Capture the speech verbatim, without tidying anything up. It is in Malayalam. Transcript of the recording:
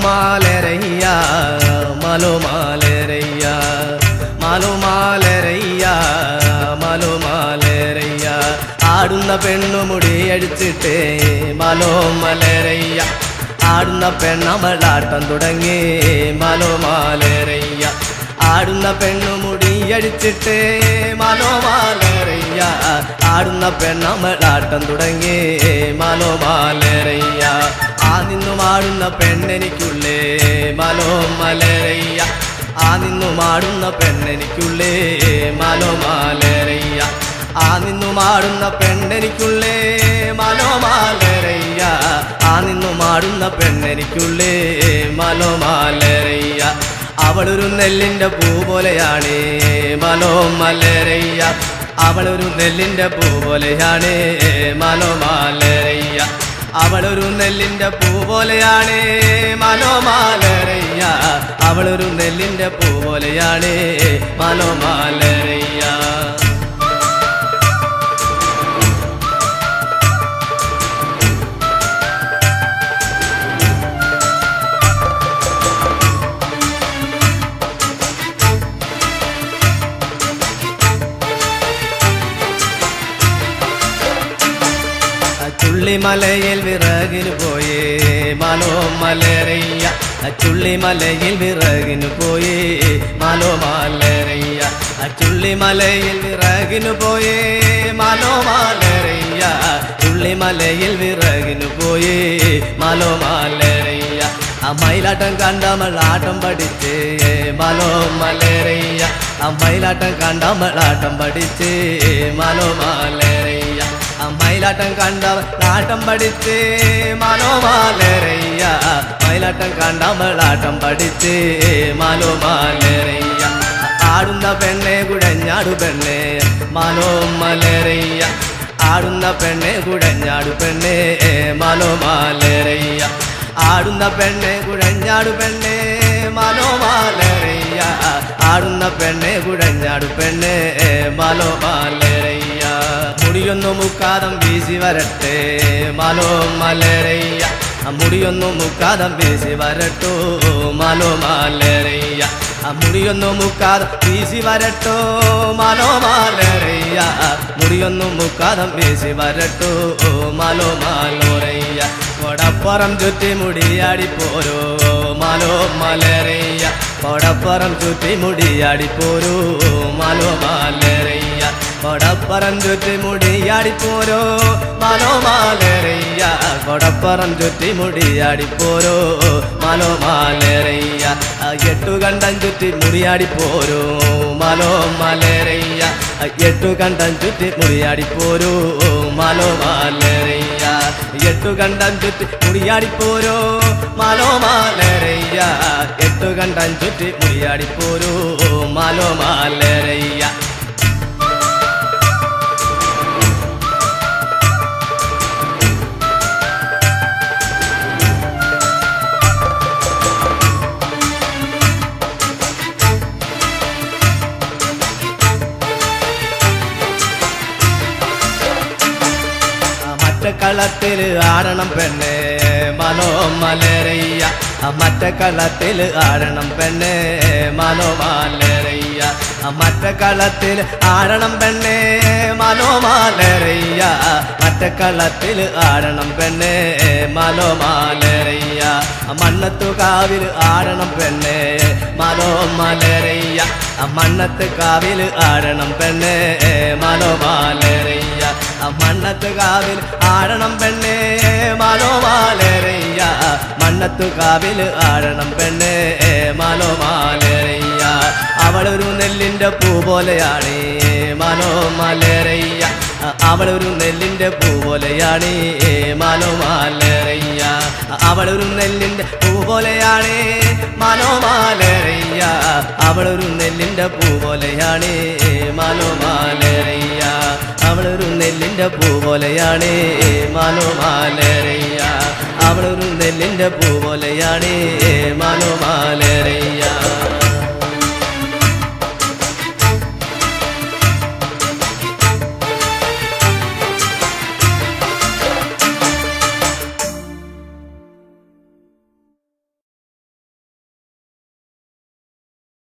മാലുമാലരയ്യ മാലുമാലരയ്യ മാലുമാലരയ്യ മാലുമാലരയ്യ ആടുന്ന പെണ്ണുമുടി അടിച്ചിട്ടേ മാലോമലരയ്യ ആടുന്ന പെണ്ണമളാട്ടം തുടങ്ങി മാലോമാലരയ്യ ആടുന്ന പെണ്ണുമുടി അടിച്ചിട്ടേ മാലോമാലരയ്യ ആടുന്ന പെണ്ണമളാട്ടം തുടങ്ങി മാലോമാലരയ്യ ആ നിന്നും ആടുന്ന പെണ്ണെനിക്കുള്ളേ മാലോമലരയ്യ ആ നിന്നും ആടുന്ന പെണ്ണെനിക്കുള്ളേ മാലോമാലരയ്യ ആ നിന്നും ആടുന്ന പെണ്ണെനിക്കുള്ളേ മാലോമാലരയ്യ ആ നിന്നും ആടുന്ന പെണ്ണെനിക്കുള്ളേ മാലോമാലരയ്യ അവളൊരു നെല്ലിൻ്റെ പൂ പോലെയാണ് മാലോമലരയ്യ അവളൊരു നെല്ലിൻ്റെ പൂ പോലെയാണ് മാലോമാലരയ്യ അവളൊരു നെല്ലിൻ്റെ പൂ പോലെയാണ് മാലോമാലരയ്യ അവളൊരു നെല്ലിൻ്റെ പൂ പോലെയാണ് മാലോമാലരയ്യ ചുള്ളിമലയിൽ വിറകിന് പോയേ മാലോമലരയ്യ ചുള്ളിമലയിൽ വിറകിന് പോയേ മാലോമലരയ്യ ചുള്ളിമലയിൽ വിറകിന് പോയേ മാലോമലരയ്യ ചുള്ളിമലയിൽ വിറകിന് പോയേ മാലോമലരയ്യ ആ മയിലാട്ടം കണ്ടമളാട്ടം പഠിച്ചേ മാലോമലരയ്യ ആ മയിലാട്ടം കണ്ടമളാട്ടം പഠിച്ചേ മാലോമലരയ്യ മയിലാട്ടം കണ്ടമളാട്ടം പഠിച്ചേ മാലോമലരയ്യ മയിലാട്ടം കണ്ടമളാട്ടം പഠിച്ചേ മാലോമലരയ്യ ആടുന്ന പെണ്ണെ കുഴഞ്ഞാടു പെണ്ണെ മാലോമലരയ്യ ആടുന്ന പെണ്ണെ കുഴഞ്ഞാടു പെണ്ണെ മാലോമലരയ്യ ആടുന്ന പെണ്ണെ കുഴഞ്ഞാടു പെണ്ണെ മാലോമലരയ്യ ആടുന്ന പെണ്ണെ കുഴഞ്ഞാടു പെണ്ണെ മാലോമലരയ്യ മുടിയൊന്നു മുക്കാതം വീശി വരട്ടെ മാലോമലരയ്യ മുടിയൊന്നു മുക്കാതം വീശി വരട്ടോ മാലോമലരയ്യ മുടിയൊന്നു മുക്കാതം വീശി വരട്ടോ മാലോമലരയ്യ മുടിയൊന്നു മുക്കാതം വീശി വരട്ടോ മാലോമലരയ്യ കൊടപ്പുറം ചുറ്റി മുടിയാടിപ്പോരോ മാലോമലരയ്യ കൊടപ്പുറം ചുറ്റി മുടിയാടിപ്പോരോ മാലോമലരയ്യ കൊടപ്പുറം ചുറ്റി മുടിയാടിപ്പോരോ മാലോമലരയ്യ കൊടപ്പുറം ചുറ്റി മുടിയാടിപ്പോരോ മാലോമലരയ്യ എട്ടുകണ്ടം ചുറ്റി മുടിയാടിപ്പോരോ മാലോമലരയ്യ എട്ടുകണ്ടം ചുറ്റി മുടിയാടിപ്പോരോ മാലോമലരയ്യ എട്ടുകണ്ടം ചുറ്റി മുടിയാടിപ്പോരോ മാലോമലരയ്യ എട്ടുകണ്ടം ചുറ്റി മുടിയാടിപ്പോരോ മാലോമലരയ്യ കളത്തിൽ ആടണം പെണ്ണെ മാലോമലരയ്യ മറ്റ കളത്തിൽ ആടണം പെണ്ണെ മാലോമലരയ്യ മറ്റ കളത്തിൽ ആടണം പെണ്ണെ മാലോമലരയ്യ മറ്റ കളത്തിൽ ആടണം പെണ്ണെ മാലോമലരയ്യ മണ്ണത്തു കാവിൽ ആടണം പെണ്ണെ മാലോമലരയ്യ മണ്ണത്ത് കാവിൽ ആടണം പെണ്ണെ മാലോമലരയ്യ മണ്ണത്ത് കാവിൽ ആടണം പെണ്ണെ മാലോമലരയ്യ മണ്ണത്തു കാവിൽ ആടണം പെണ്ണെ മാലോമലരയ്യ അവളൊരു നെല്ലിൻ്റെ പൂ പോലെയാണ് മാലോമലരയ്യ അവളൊരു നെല്ലിൻ്റെ പൂ പോലെയാണ് മാലോമലരയ്യ അവളൊരു നെല്ലിൻ്റെ പൂ പോലെയാണ് മാലോമലരയ്യ അവളൊരു നെല്ലിൻ്റെ പൂ പോലെയാണ് മാലോമലരയ്യ അവളൊരു നെല്ലിൻ്റെ പൂ പോലെയാണ് മാലോമലരയ്യ അവളൊരു നെല്ലിൻ്റെ പൂ പോലെയാണ് മാലോമലരയ്യ